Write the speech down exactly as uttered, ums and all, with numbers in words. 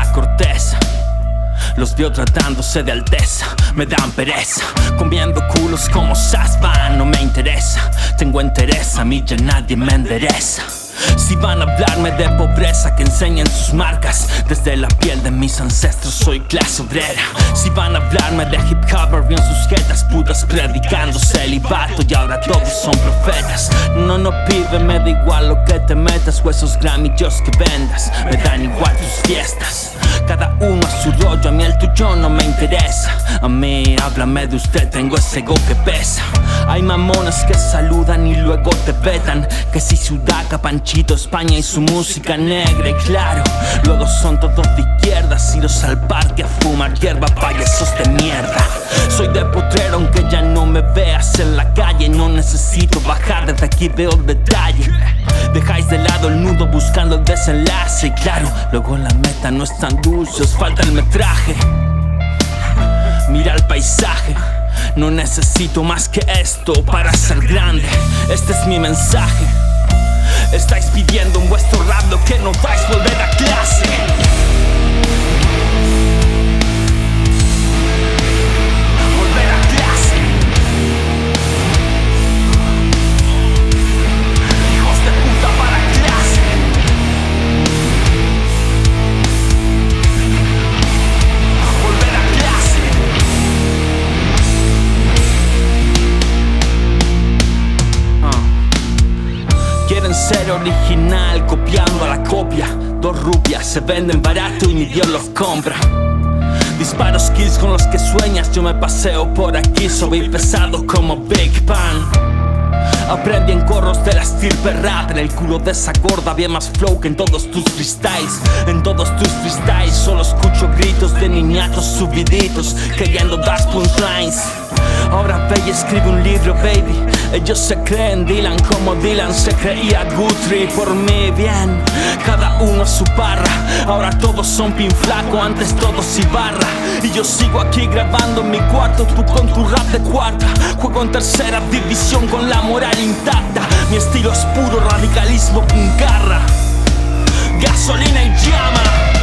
la corteza. Los veo tratándose de alteza, me dan pereza. Comiendo culos como Sasba, no me interesa. Tengo interés, a mí ya nadie me endereza. Si van a hablarme de pobreza, que enseñen sus marcas. Desde la piel de mis ancestros soy clase obrera. Si van a hablarme de hip hop, abrían sus jetas putas predicando celibato y ahora todos son profetas. No, no, pibe, me da igual lo que te metas o esos gramillos que vendas. Me dan igual tus fiestas. Cada uno a su rollo, a mí el tuyo no me interesa. A mí háblame de usted, tengo ese ego que pesa. Hay mamonas que saludan y luego te vetan. Que si Sudaca, Panchito, España y su música negra, y claro, luego son todos de izquierdas, iros al parque a fumar hierba, payasos de mierda. Soy de potrero aunque ya no me veas en la calle. No necesito bajar, desde aquí veo el detalle. Dejáis de lado el nudo buscando el desenlace, y claro, luego la meta no es tan dulce, os falta el metraje. Mira el paisaje, no necesito más que esto para ser grande. Este es mi mensaje. Estáis pidiendo en vuestro rap lo que no vais a volver a clase. Volver a clase. Hijos de puta para clase. Volver a clase. uh. Quieren ser original copiando a la copia. Dos rupias se venden barato y ni Dios los compra. Disparos kills con los que sueñas, yo me paseo por aquí. Soy pesado como Big Pan. Aprendí en corros de la estirpe rap. En el culo de esa gorda había más flow que en todos tus freestyles. En todos tus freestyles solo escucho gritos de niñatos subiditos queriendo dar punchlines. Ahora ve y escribe un libro, baby. Ellos se creen Dylan como Dylan se creía Guthrie. Por mí bien, cada uno a su parra. Ahora todos son Pin Flaco, antes todos Ibarra. Y yo sigo aquí grabando en mi cuarto, tú con tu rap de cuarta. Juego en tercera división con la moral intacta. Mi estilo es puro radicalismo con garra, gasolina y llama.